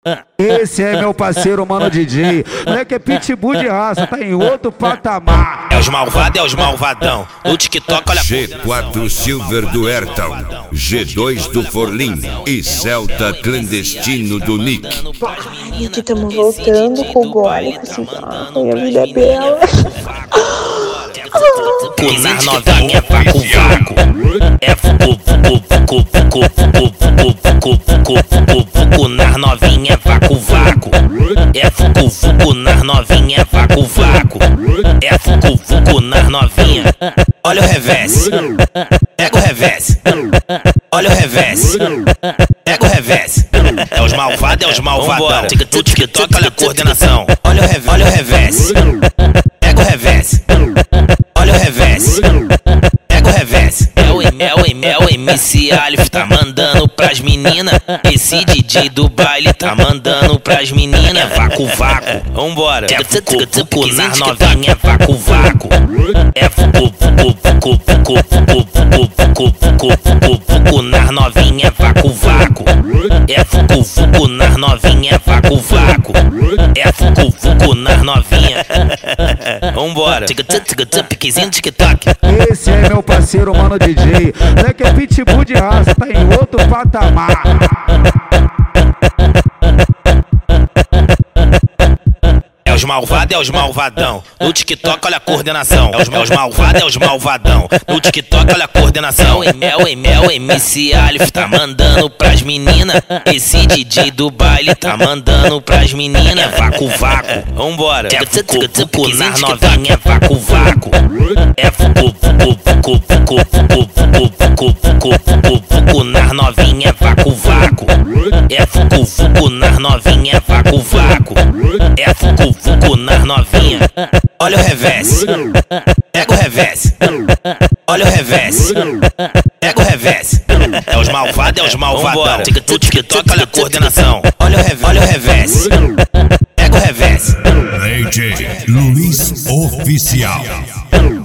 Esse é meu parceiro, mano DJ. Moleque é pitbull de raça, tá em outro patamar. É os malvados, é os malvadão. No TikTok, olha. G4 Silver do Ayrton, G2 do Forlin e Celta clandestino do Nick. Gente, estamos voltando com o gole, com o cigarro e a vida é bela. Nas novinha é vaco, vaco. É fucu, nas novinha é vaco, vaco. É fucu, nas novinha é vaco, vaco. É fucu, nas novinha. Olha o revés, pega o revés. Olha o revés, pega o revés. É os malvados, é os malvadão. No TikTok, olha a coordenação. Olha o revés, pega o revés. Olha o revés, pega o revés. É o MC Alif, tá mandando pras meninas. Esse DJ do baile tá mandando pras meninas. É vaco, vaco, vambora. É fucu, nas novinha, é vaco, vaco. É fucu, nas novinha, é vaco, vaco. É fucu, nas novinha, é vaco, vaco. É fucu, nas novinha. Vambora. Piquezinho do TikTok. Esse é meu parceiro, mano DJ. Moleque é pitbull de raça, tá em outro patamar. É os malvados, é os malvadão. No TikTok, olha a coordenação. É os malvados, é os malvadão. No TikTok, olha a coordenação. É o MC Alif, tá mandando pras meninas. Esse DJ do baile tá mandando pras meninas. É vaco, vaco, vambora. É fucu, nas novinha, é vaco, vaco. É fucu, nas novinha, é vaco, vaco. É fucu, nas novinha, é vaco, vaco. É fucu, nas novinha. Olha o revés, pega o revés. Olha o revés, pega o revés. É os malvados, é os malvadão. No TikTok, olha a coordenação. Olha o revés, pega o revés. DJ Luiz Oficial.